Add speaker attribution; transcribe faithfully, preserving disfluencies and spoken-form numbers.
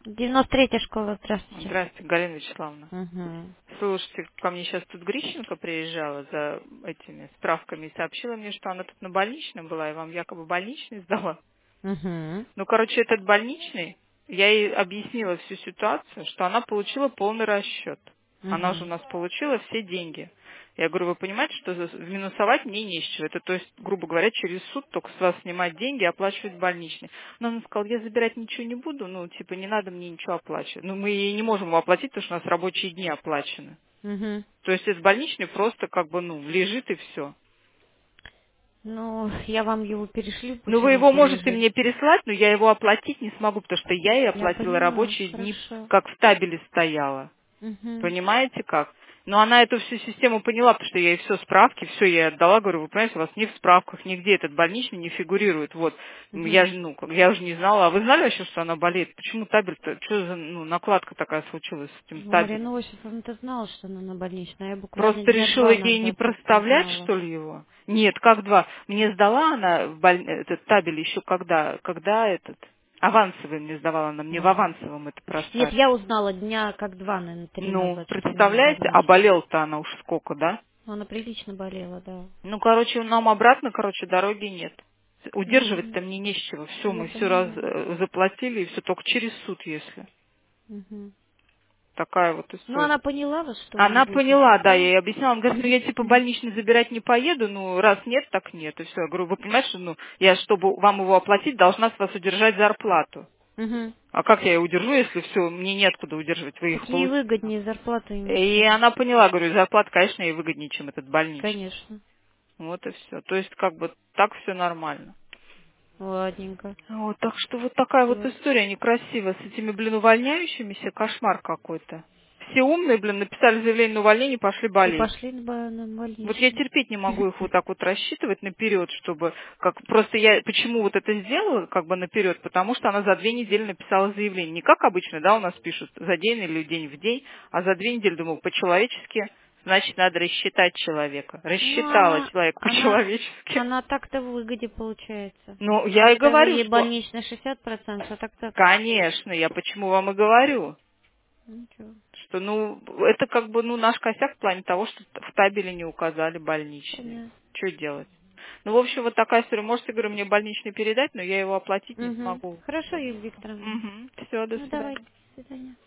Speaker 1: девяносто третья школа, здравствуйте.
Speaker 2: Здравствуйте, Галина Вячеславовна.
Speaker 1: Угу.
Speaker 2: Слушайте, ко мне сейчас тут Грищенко приезжала за этими справками и сообщила мне, что она тут на больничном была, и вам якобы больничный сдала.
Speaker 1: Угу.
Speaker 2: Ну, короче, этот больничный, я ей объяснила всю ситуацию, что она получила полный расчет. Она же у
Speaker 1: Угу.
Speaker 2: нас получила все деньги. Я говорю, вы понимаете, что за- минусовать мне не с чего. Это, то есть, грубо говоря, через суд только с вас снимать деньги и оплачивать больничный. Но она сказала, я забирать ничего не буду, ну, типа, не надо мне ничего оплачивать. Ну, мы ей не можем его оплатить, потому что у нас рабочие дни оплачены.
Speaker 1: Угу.
Speaker 2: То есть, этот больничный просто, как бы, ну, лежит и все.
Speaker 1: Ну, я вам его перешлю,
Speaker 2: Ну,
Speaker 1: пусть
Speaker 2: вы
Speaker 1: он
Speaker 2: его можете
Speaker 1: полежит.
Speaker 2: мне переслать, но я его оплатить не смогу, потому что я ей
Speaker 1: Я
Speaker 2: оплатила
Speaker 1: понимаю,
Speaker 2: рабочие дни,
Speaker 1: хорошо.
Speaker 2: как в табеле стояла.
Speaker 1: Угу.
Speaker 2: Понимаете как? Но она эту всю систему поняла, потому что я ей все справки, все ей отдала, говорю, вы понимаете, у вас ни в справках, нигде этот больничный не фигурирует. Вот. Я
Speaker 1: Угу.
Speaker 2: же, ну, как- я уже не знала. А вы знали вообще, что она болеет? Почему табель-то? Что за, ну, накладка такая случилась с этим
Speaker 1: Ну,
Speaker 2: табелем?
Speaker 1: Марина Осиповна-то знала, что она на больничной, а я буквально
Speaker 2: Просто
Speaker 1: дня
Speaker 2: решила
Speaker 1: два
Speaker 2: ей не
Speaker 1: назад только
Speaker 2: проставлять,
Speaker 1: знала.
Speaker 2: что ли, его? Нет, как два? Мне сдала она в боль- этот табель еще когда? Когда этот? Авансовый мне сдавала, она мне в
Speaker 1: Ага.
Speaker 2: авансовом это
Speaker 1: Нет,
Speaker 2: проставила.
Speaker 1: я узнала дня как два, наверное, три
Speaker 2: Ну,
Speaker 1: назад, что она на
Speaker 2: представляете, а
Speaker 1: больничном.
Speaker 2: болела-то она уж сколько, да?
Speaker 1: Ну, она прилично болела, да.
Speaker 2: Ну, короче, нам обратно, короче, дороги нет.
Speaker 1: Угу.
Speaker 2: Удерживать-то мне не с чего. Все,
Speaker 1: Я
Speaker 2: мы все раз
Speaker 1: понимаю.
Speaker 2: э, заплатили, и все только через суд, если.
Speaker 1: Угу.
Speaker 2: Такая вот
Speaker 1: Ну, она
Speaker 2: история.
Speaker 1: поняла вас, что вам
Speaker 2: Она
Speaker 1: будет.
Speaker 2: поняла, да, я
Speaker 1: Ну,
Speaker 2: ей объясняла, она говорит, ну я типа больничный забирать не поеду, ну раз нет, так нет. И все. Я говорю, вы понимаете, что ну, я, чтобы вам его оплатить, должна с вас удержать зарплату.
Speaker 1: угу.
Speaker 2: А как я ее удержу, если все, мне неоткуда удерживать, вы их
Speaker 1: Так ей
Speaker 2: получите?
Speaker 1: выгоднее зарплату иметь,
Speaker 2: И
Speaker 1: конечно.
Speaker 2: она поняла, говорю, зарплата, конечно, ей выгоднее, чем этот больничный.
Speaker 1: Конечно.
Speaker 2: Вот и все. То есть, как бы, так все нормально.
Speaker 1: Ладненько.
Speaker 2: Вот, так что вот такая вот
Speaker 1: Всё.
Speaker 2: история некрасивая с этими, блин, увольняющимися, кошмар какой-то. Все умные, блин, написали заявление на увольнение, пошли
Speaker 1: И
Speaker 2: болеть.
Speaker 1: пошли на бо- на
Speaker 2: Вот я
Speaker 1: больничный.
Speaker 2: терпеть не могу их вот так вот рассчитывать наперед, чтобы, как, просто я, почему вот это сделала, как бы наперед, потому что она за две недели написала заявление. Не как обычно, да, у нас пишут за день или день в день, а за две недели, думаю, по-человечески, значит, надо рассчитать человека.
Speaker 1: Ну,
Speaker 2: Рассчитала
Speaker 1: она,
Speaker 2: человек
Speaker 1: она,
Speaker 2: по-человечески.
Speaker 1: она так-то в выгоде получается.
Speaker 2: Ну, я и
Speaker 1: Так-то вы
Speaker 2: говорю,
Speaker 1: ей
Speaker 2: что,
Speaker 1: больничный шестьдесят процентов, а так-то...
Speaker 2: конечно, я почему вам и говорю,
Speaker 1: Ничего.
Speaker 2: что, ну, это как бы, ну, наш косяк в плане того, что в табеле не указали больничный.
Speaker 1: Понятно.
Speaker 2: Что делать? Ну, в общем, вот такая история. Можете, говорю, мне больничный передать, но я его оплатить не
Speaker 1: Угу.
Speaker 2: смогу.
Speaker 1: Хорошо, Юлия Викторовна.
Speaker 2: Угу. Все, до
Speaker 1: Ну,
Speaker 2: свидания.
Speaker 1: давайте. До свидания.